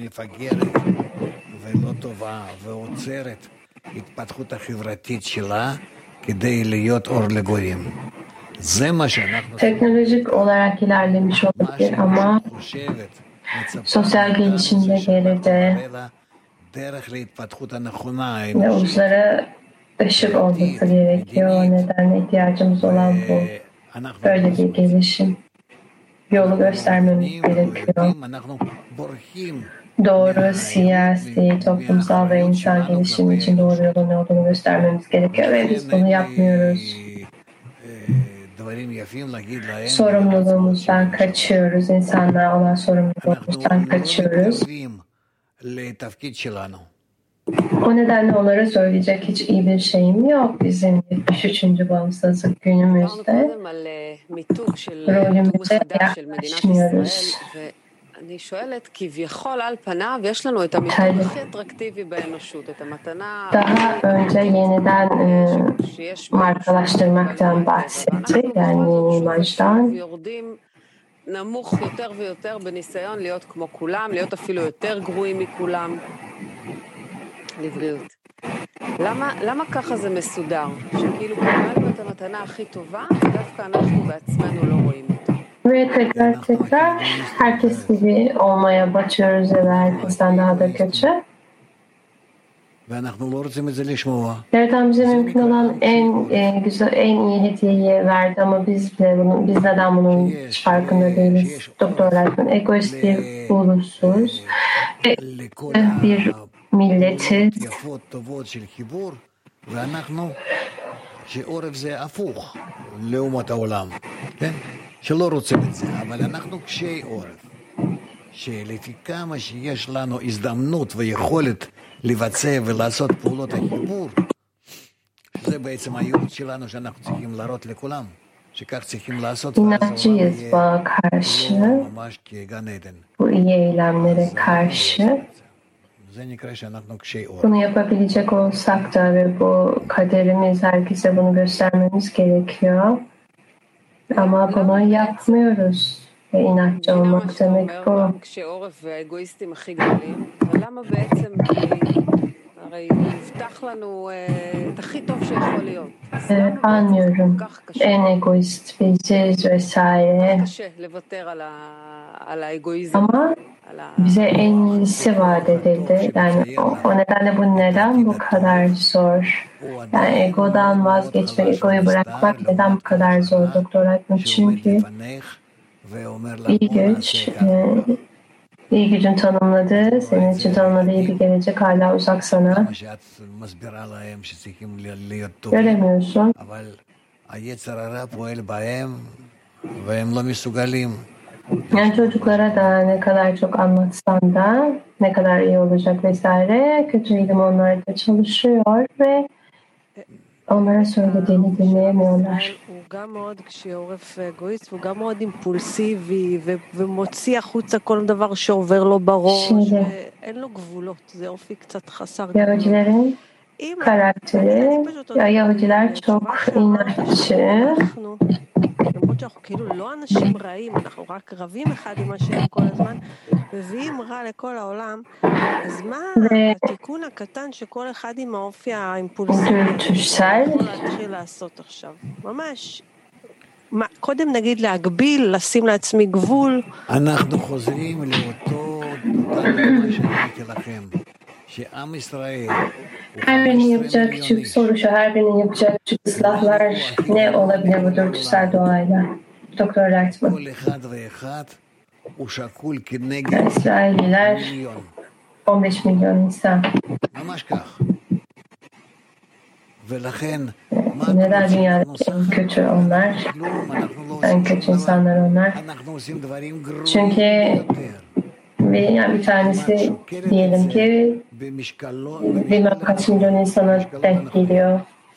Teknolojik olarak ilerlemiş olabilir ama sosyal gelişimde geride ve uzlara ışık olması gerekiyor. O nedenle ihtiyacımız olan bu. Böyle bir gelişim. Yolu göstermemiz gerekiyor. Doğru siyasi, toplumsal ve insan gelişimi için doğru yolun ne olduğunu göstermemiz gerekiyor ve biz bunu yapmıyoruz. Sorumluluğumuzdan kaçıyoruz. İnsanlığa olan sorumluluğumuzdan kaçıyoruz. O nedenle onlara söyleyecek hiç iyi bir şeyim yok. Bizim 73. bağımsızlık günümüzde rolümüze yaklaşmıyoruz. אני שואלת, כביכול על פניו יש לנו את המתוק הכי אטרקטיבי באנושות, את המתנה... Daha önce yeniden markalaştırmaktan bahsettik, yani imajdan. נמוך יותר ויותר בניסיון להיות כמו כולם, להיות אפילו יותר גרועים מכולם. לבריאות. למה ככה זה מסודר? שכאילו קיבלנו את המתנה הכי טובה, דווקא אנחנו בעצמנו לא רואים אותה. Ve tekrar herkes gibi olmaya batıyoruz ve herkesten daha da kötü. Yaratan bize mümkün olan en güzel, en iyi hediyeyi verdi ama biz neden bunun hiç farkında değiliz? Doktor Leitman, egoist bir ulusuz, bir milletiz. שלא רוצים את זה, אבל אנחנו קשי עורף, שלפי כמה שיש לנו הזדמנות ויכולת לבצע ולעשות פעולות החיבור, זה בעצם הייעוד שלנו שאנחנו צריכים להראות לכולם, שכך צריכים לעשות, İnatçıyız bağa karşı, ממש כגן עדן. bu iyi eylemlere karşı. זה נקרא שאנחנו קשי אור. Bunu yapabilecek olsak da ve bu kaderimiz, herkese bunu göstermemiz gerekiyor. Ama bunu yapmıyoruz. Ve inatçı olmak demek bu. קשי עורף והאגואיסטים הכי גדולים, ולמה בעצם? הרי יובטח לנו את הכי טוב שיכול להיות. Anlıyorum. En egoist biziz vesaire. קשה לוותר על האגואיזם. Ama bize en iyisi vaat edildi. Yani o nedenle bu neden bu kadar zor? Yani egodan vazgeçmek, egoyu bırakmak neden bu kadar zor Doktor Altman? Çünkü iyi güç, iyi gücün tanımladığı, senin için tanımladığı iyi bir gelecek hala uzak sana. Göremiyorsun. Yani çocuklara da ne kadar çok anlatsan da ne kadar iyi olacak vesaire, kötü eğilim onlarda çalışıyor ve onlara söylediğini dinleyemiyorlar. הוא גם מאוד קשי עורף ואגואיסט, והוא גם מאוד אימפולסיבי ומוציא החוצה כל דבר שעובר לו בראש, אין לו גבולות, זה אופי קצת חסר גבולות. Yahudilerin karakteri, Yahudiler çok inatçı. למרות שאנחנו כאילו לא אנשים רעים, אנחנו רק רבים אחד עם השני כל הזמן, מביאים רע לכל העולם, אז מה התיקון הקטן שכל אחד עם האופי האימפולסיבי יכול להתחיל לעשות עכשיו? ממש. קודם נגיד להגביל, לשים לעצמי גבול. אנחנו חוזרים לאותו דבר שאמרתי לכם, שעם ישראל... Her birinin yapacağı küçük soru şu, her birinin yapacağı küçük ıslahlar ne olabilir bu dürtüsel doğayla? Doktor Altman. İsraililer 15 milyon insan. Neden dünyada en kötü onlar? En kötü insanlar onlar. Çünkü bir tanesi diyelim ki bilmem kaç milyon insana denk geliyor.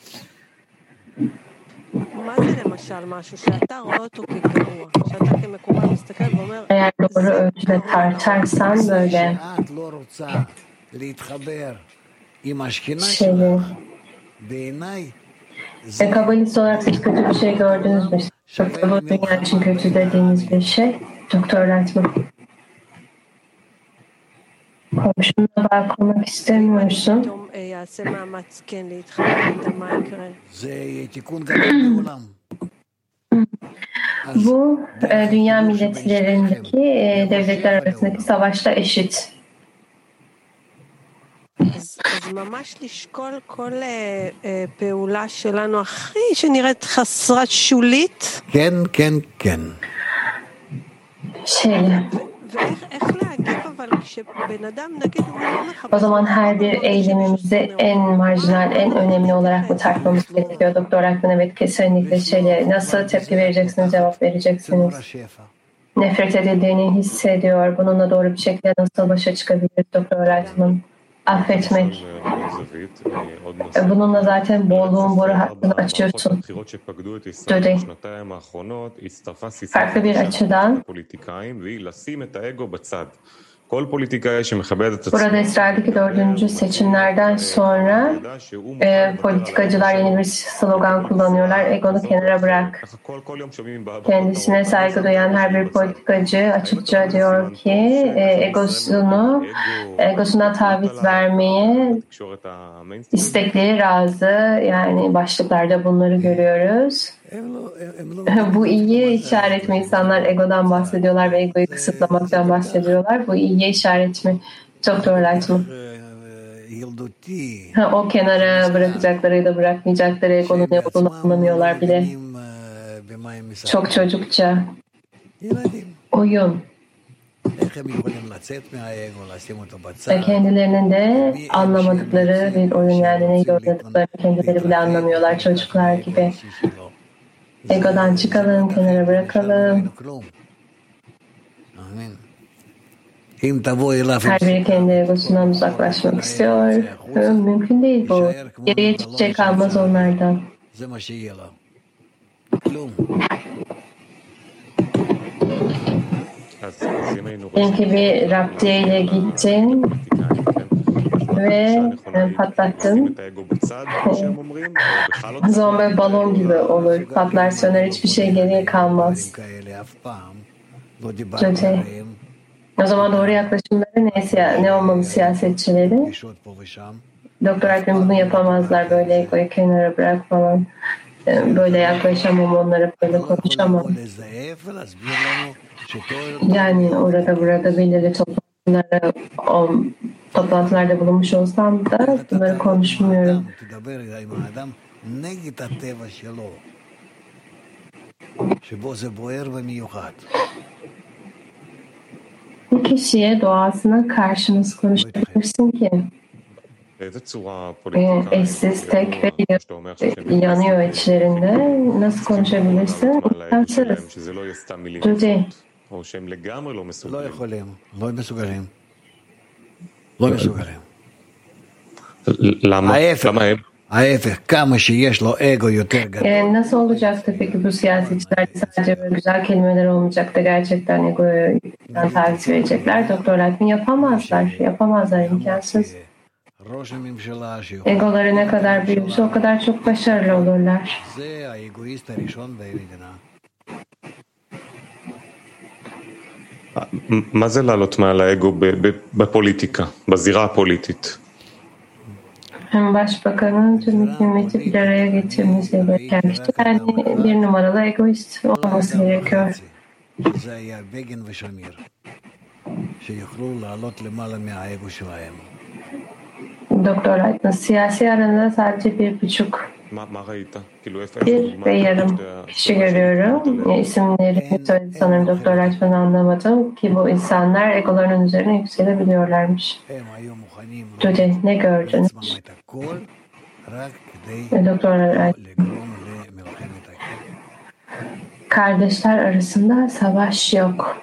Eğer doğru ölçüde tartarsan böyle kabalist olarak siz kötü bir şey gördünüz mü? Bu dünya için kötü dediğiniz bir şey. Doktor Altman. Komşunla bağ kurmak istemiyorsun. Bu dünya milletlerindeki devletler arasındaki savaşla eşit. אז ממש לשקול כל פעולה שלנו הכי שנראית חסרת שולית. כן, כן, כן. ואיך להגיב אבל כשבן אדם נגיד הוא לא מחפש. O zaman her bir eylemimizi en marjinal, en önemli olarak mı tartmamız gerekiyor? Doktor Altman, evet, kesinlikle şeyle nasıl tepki vereceksiniz, cevap vereceksiniz? Nefret edildiğini hissediyor. Bununla doğru bir şekilde nasıl başa çıkabilir Doktor Altman? Affetmek. Bununla zaten bolluğun boru hattını açıyorsun. Döde. Farklı bir açıdan burada İsrail'deki 4. seçimlerden sonra politikacılar yeni bir slogan kullanıyorlar. Egonu kenara bırak. Kendisine saygı duyan her bir politikacı açıkça diyor ki egosuna taviz vermeye istekli, razı. Yani başlıklarda bunları görüyoruz. Bu iyi işaret mi? İnsanlar egodan bahsediyorlar ve egoyu kısıtlamaktan bahsediyorlar. Bu iyiye işaret mi? Doktor Altman. O kenara bırakacakları ya da bırakmayacakları egonun ne olduğunu anlamıyorlar bile. Çok çocukça. Oyun. Kendilerinin de anlamadıkları bir oyun, yani neyi oynadıklarını kendileri bile anlamıyorlar, çocuklar gibi. Egodan çıkalım, kenara bırakalım. Her biri kendi egosundan uzaklaşmak istiyor. Mümkün değil bu. Geriye hiçbir şey kalmaz onlardan. Diyelim ki bir raptiye ile gittin ve patlattın. O zaman böyle balon gibi olur. Patlar söner, hiçbir şey geriye kalmaz. O zaman doğru yaklaşımları ne olmalı siyasetçileri? Doktor Aydın bunu yapamazlar. Böyle egoyu kenara bırak falan. Böyle yaklaşamam onlara, böyle konuşamam. Yani orada burada belirli toplantılarda bulunmuş olsam da bunları konuşmuyorum. Bir kişiye doğasına karşı nasıl konuşabilirsin ki? Eşsiz, tek ve yanıyor içlerinde. Nasıl konuşabilirsin? İmkansız. Judy. Nasıl olacaktı peki bu siyasetçiler sadece böyle güzel kelimeler olmayacak da gerçekten egoyu taviz verecekler? Doktor Altman yapamazlar, imkansız. Egoları ne kadar büyürse o kadar çok başarılı olurlar. מה זה לעלות מעל האגו בפוליטיקה, בזירה הפוליטית? Başbakanın tüm hükümeti bir araya getirmesi gereken kişi, yani bir numaralı egoist olması gerekiyor. Doktor Aydın, siyasi aranada sadece 1,5 bir ve yarım kişi görüyorum. İsimleri söyledi sanırım Doktor Aydın'ı anlamadım ki bu insanlar egolarının üzerine yükselebiliyorlarmış. Judy, ne gördünüz? Doktor Aydın. Kardeşler arasında savaş yok.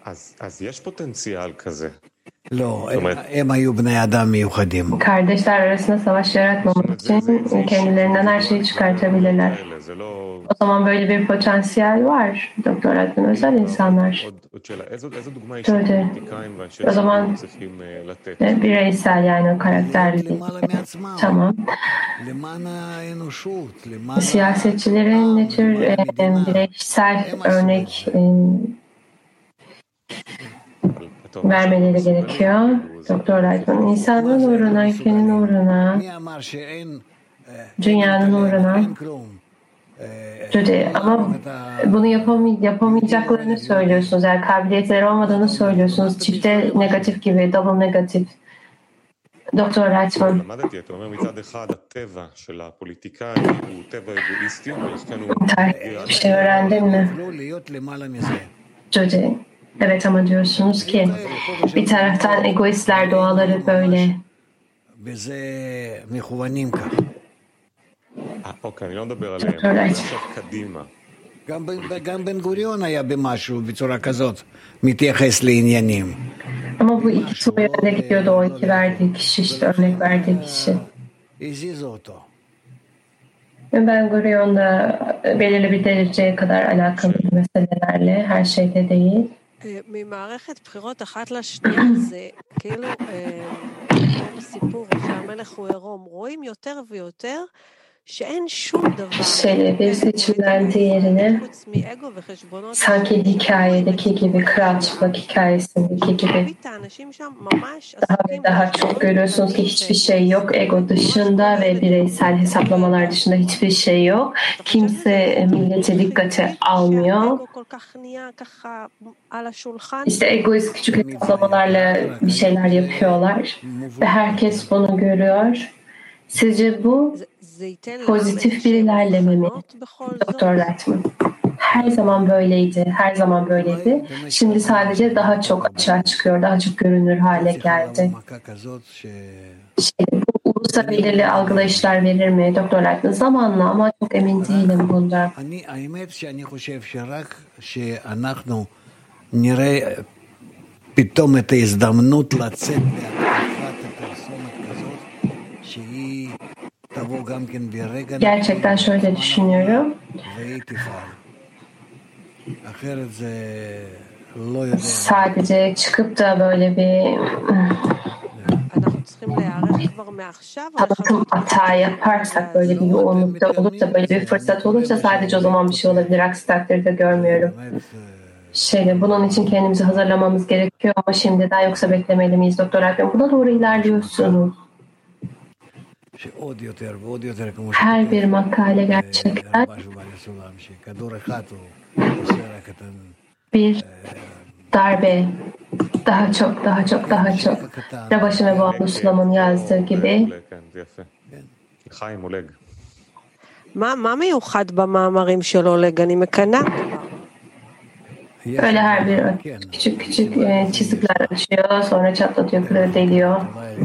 Kardeşler arasında savaş yaratmamak için kendilerinden her şeyi çıkartabilirler. O zaman böyle bir potansiyel var. Doktor Aydın, özel insanlar. O zaman bireysel, yani karakterli. Tamam. Siyasetçilerin ne tür bireysel örnek vermeleri gerekiyor. Doktor Aydın, insanın uğruna, ülkenin uğruna, dünyanın uğruna. Judy, ama bunu yapamayacaklarını söylüyorsunuz. Yani kabiliyetleri olmadığını söylüyorsunuz. Çifte negatif gibi, double negatif. Doktor Aydın. Bir şey öğrendin mi? Judy. Evet, ama diyorsunuz ki bir taraftan egoistler doğaları böyle. Ama bu ikisi o yönde gidiyordu, o iki verdiği kişi, işte örnek verdiği kişi. Ben Gurion'da belirli bir dereceye kadar alakalı meselelerle, her şeyde değil. ממערכת בחירות אחת לשנייה זה כאילו סיפור שהמלך הוא עירום, רואים יותר ויותר שאין שום דבר bir seçimden diğerine sanki hikayedeki gibi, kral çıplak hikayesindeki gibi daha çok görüyorsunuz ki hiçbir şey yok ego dışında ve bireysel hesaplamalar dışında hiçbir şey yok. Kimse millete dikkate almıyor. İşte egoist küçük hesaplamalarla bir şeyler yapıyorlar ve herkes bunu görüyor. Sizce bu pozitif bir ilerleme mi? Doktor Lightman. Her zaman böyleydi. Her zaman böyleydi. Şimdi sadece daha çok açığa çıkıyor. Daha çok görünür hale geldi. Bu ulusa belirli algılayışlar verir mi? Doktor Lightman, zamanla, ama çok emin değilim bundan. פתאום את ההזדמנות לצאת להתקפת פרסומת כזאת שהיא תבוא גם כן ברגע Gerçekten şöyle düşünüyorum. והיא תפעל. אחרת זה לא יודע. Sadece çıkıp da böyle bir אנחנו צריכים להיערך כבר מעכשיו, או tanıtım לחכות hata yaparsak, böyle bir yoğunlukta olursa, böyle bir fırsat olursa sadece o zaman bir şey olabilir. Aksi takdirde görmüyorum. Bunun için kendimizi hazırlamamız gerekiyor ama şimdiden, yoksa beklemeli miyiz Doktor Alp'in? Buna doğru ilerliyorsunuz. Her bir makale gerçekten bir darbe, daha çok. Rabaşim ve Boğaz Müslüman'ın yazdığı gibi. מה מיוחד במאמרים של אולג? אני מקנאה. Öyle her bir küçük çizikler açıyor, sonra çatlatıyor, kırıyor, deliyor.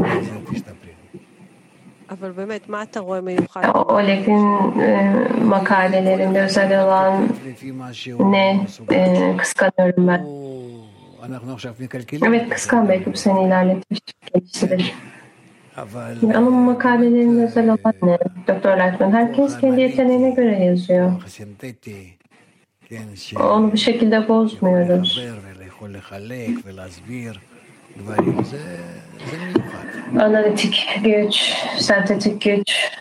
אבל באמת, מה אתה רואה מיוחד? Oleg'in makalelerinde özel olan ne? Kıskanıyorum ben. Evet, kıskan, belki bu seni ilerletmiş, geliştirir. Ama makalelerinde özel olan ne? Doktor Lightman, herkes kendi yeteneğine göre yazıyor. Onu bu şekilde bozmuyoruz. Analitik güç, sentetik güç,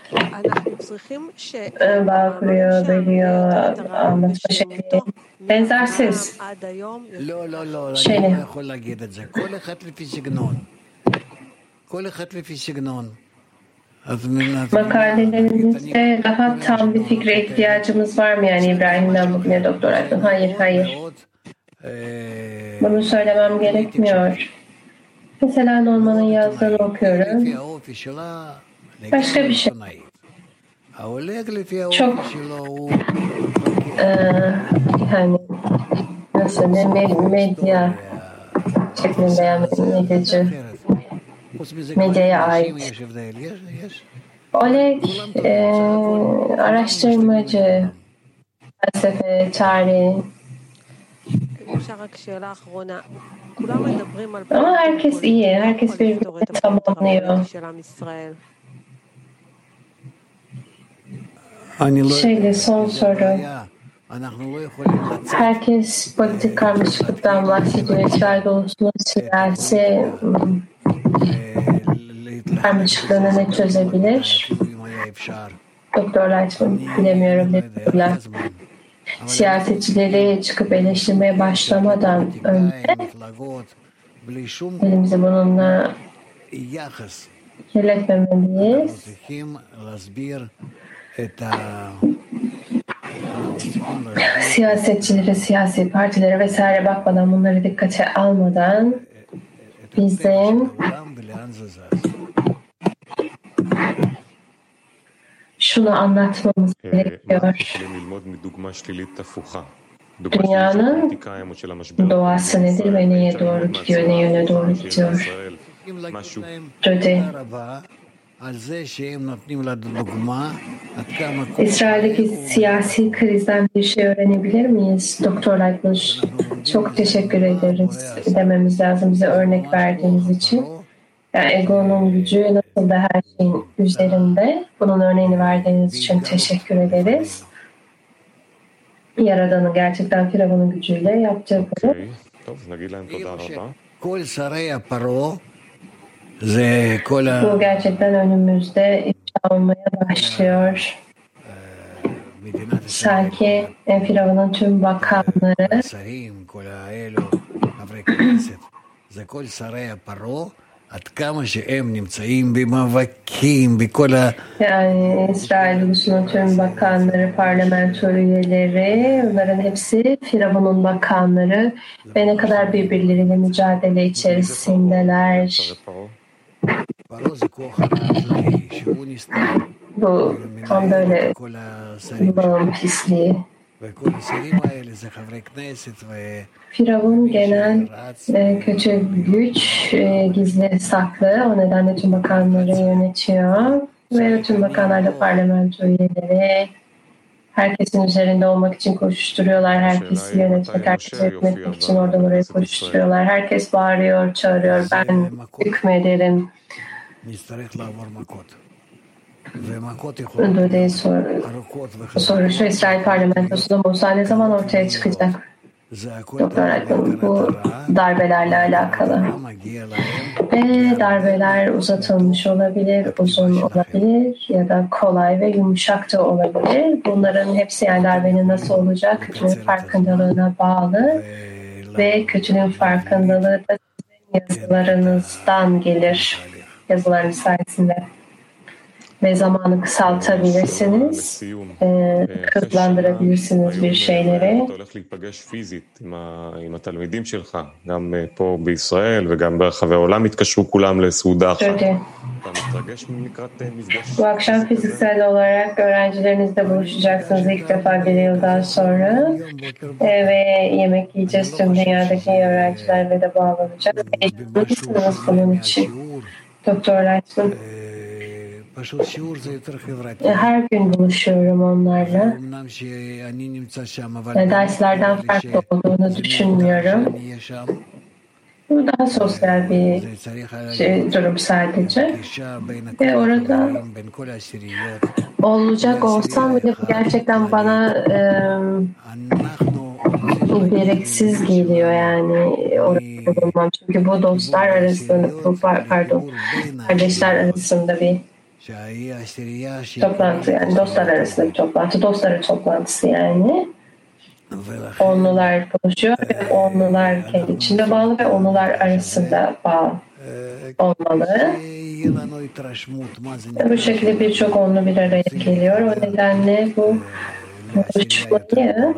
bağ kuruyor, bölüyor, anlatma şekli. Benzersiz. Makalelerinizde daha tam bir fikre ihtiyacımız var mı? Yani İbrahim'den bugüne Doktor Aydın. Hayır. Bunu söylemem gerekmiyor. Mesela Norman'ın yazdığını okuyorum. Başka bir şey. Çok yani nasıl medya şeklinde, yani medyaya ait. Oleg araştırmacı, felsefe, tarih. Ama herkes iyi, herkes birbirini tamamlıyor. Son soru. Herkes politik karmaşıklıktan bahsediyor. İsrail konusunda siyasi karmaşıklığını ne çözebilir? Doktor Lightman, bilemiyorum dediler. Siyasetçileri çıkıp eleştirmeye başlamadan önce elimizi bununla kirletmemeliyiz. Siyasetçilere, siyasi partilere vesaire bakmadan, bunları dikkate almadan bizim şunu anlatmamız gerekiyor. Dünyanın doğası nedir ve neye doğru gidiyor, ne yöne doğru gidiyor? Röde. İsrail'deki siyasi krizden bir şey öğrenebilir miyiz? Doktor Lightman, çok teşekkür ederiz dememiz lazım, bize örnek verdiğiniz için. Yani egonun gücü nasıl da her şeyin üzerinde. Bunun örneğini verdiğiniz için teşekkür ederiz. Yaradan'ın gerçekten Firavun'un gücüyle yaptığı bunu. Bu gerçekten önümüzde ifşa olmaya başlıyor. Sanki Firavun'un tüm bakanları yani İsrail ulusunun tüm bakanları, parlamento üyeleri, bunların hepsi Firavun'un bakanları ve ne kadar birbirleriyle mücadele içerisindeler. Bu tam böyle bağım pisliği. Firavun genel kötü güç, gizli saklı. O nedenle tüm bakanları yönetiyor. Ve tüm bakanlar da parlamento üyeleri. Herkesin üzerinde olmak için koşuşturuyorlar. Herkesi yönetmek, herkesi yönetmek için oradan oraya koşuşturuyorlar. Herkes bağırıyor, çağırıyor. Ben hükmederim. Döde'yi soru şu İsrail parlamentosunda Musa ne zaman ortaya çıkacak? Doktor Aydın, bu darbelerle alakalı. Ve darbeler uzatılmış olabilir, uzun olabilir ya da kolay ve yumuşak da olabilir. Bunların hepsi, yani darbenin nasıl olacak, kötülüğün farkındalığına bağlı ve kötülüğün farkındalığı da sizin yazılarınızdan gelir, yazılarınız sayesinde. Ve zamanı kısaltabilirsiniz, hızlandırabilirsiniz bir şeyleri. גם פה בישראל וגם ברחבי העולם התקשרו כולם לסעודה אחת. אתה מתרגש לקראת מפגש? Bu akşam fiziksel olarak öğrencilerinizle buluşacaksınız ilk defa bir yıldan sonra. Ve yemek yiyeceğiz, tüm dünyadaki öğrencilerle de bağlanacağız. Heyecanlısınız bunun için. Doktor Lightman. Her gün buluşuyorum onlarla. Derslerden farklı olduğunu düşünmüyorum. Bu daha sosyal bir durum sadece. Ve orada olacak olsam bile bu gerçekten bana gereksiz geliyor, yani orada bulunmam. Çünkü bu dostlar arasında, kardeşler arasında bir toplantı, yani dostlar arasında bir toplantı, dostların toplantısı yani. Onlular buluşuyor ve onlular kendi içinde bağlı ve onlular arasında bağ olmalı. Bu şekilde birçok onlu bir araya geliyor. O nedenle bu buluşmayı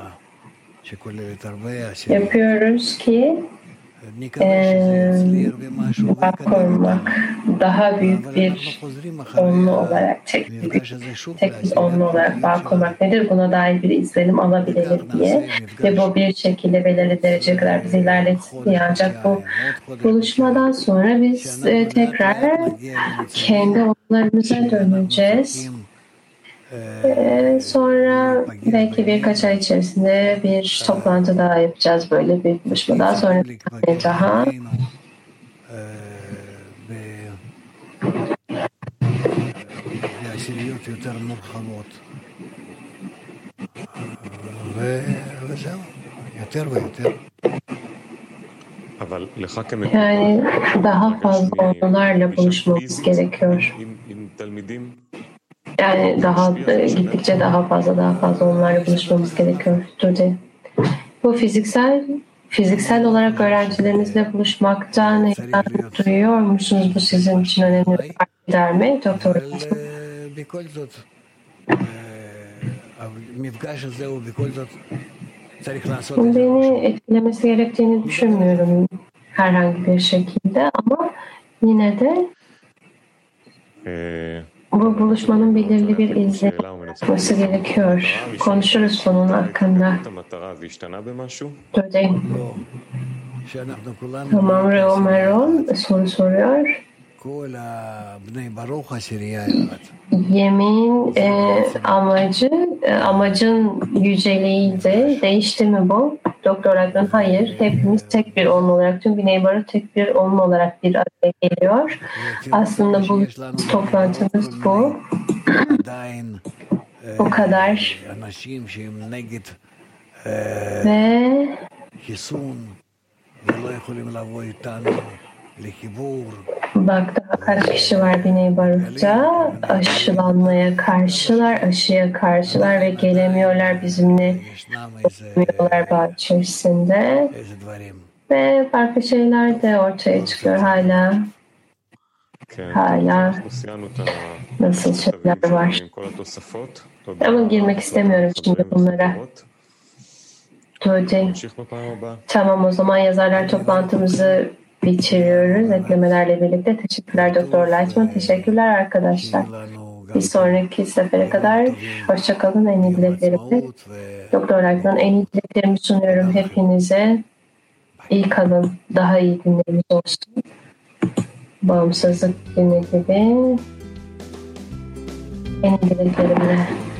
yapıyoruz ki bağ kurmak, daha büyük bir onlu olarak, tek bir onlu olarak bağ kurmak nedir? Buna dair bir izlenim alabilelim diye ve bu bir şekilde belirli dereceye kadar bizi ilerletsin diye. Ancak bu buluşmadan sonra biz tekrar kendi onlarımıza döneceğiz. Sonra belki birkaç ay içerisinde bir toplantı daha yapacağız, böyle bir buluşma daha sonra daha yani daha fazla onlarla buluşmamız gerekiyor. Yani gittikçe daha fazla onlarla buluşmamız gerekiyor. Bu fiziksel olarak öğrencilerinizle buluşmaktan heyecan duyuyor musunuz? Bu sizin için önemli bir fark eder mi? Doktor beni etkilemesi gerektiğini düşünmüyorum herhangi bir şekilde, ama yine de bu buluşmanın belirli bir izlenim yapması gerekiyor. Konuşuruz bunun hakkında. Tamam, Reo Meron soru soruyor. Yemin amacın yüceliğiydi. Değişti mi bu? Doktor Adnan, hayır. Hepimiz tek bir onlu olarak, tüm Biney Barı tek bir onlu olarak bir araya geliyor. Aslında bu toplantımız bu. O kadar. Ve bak, daha kaç kişi var Biney Barut'ta? Aşılanmaya karşılar, aşıya karşılar ve gelemiyorlar, bizimle gelemiyorlar bağ içerisinde. Ve farklı şeyler de ortaya çıkıyor hala. Nasıl şeyler var. Ama girmek istemiyorum şimdi bunlara. Tamam, o zaman yazarlar toplantımızı bitiriyoruz eklemelerle birlikte. Teşekkürler Doktor Lightman. Teşekkürler arkadaşlar. Bir sonraki sefere kadar hoşça kalın. En iyi dileklerimi Doktor Lightman, en iyi dileklerimi sunuyorum hepinize. İyi kalın. Daha iyi günleriniz olsun. Bağımsızlık günü gibi en iyi dileklerimle.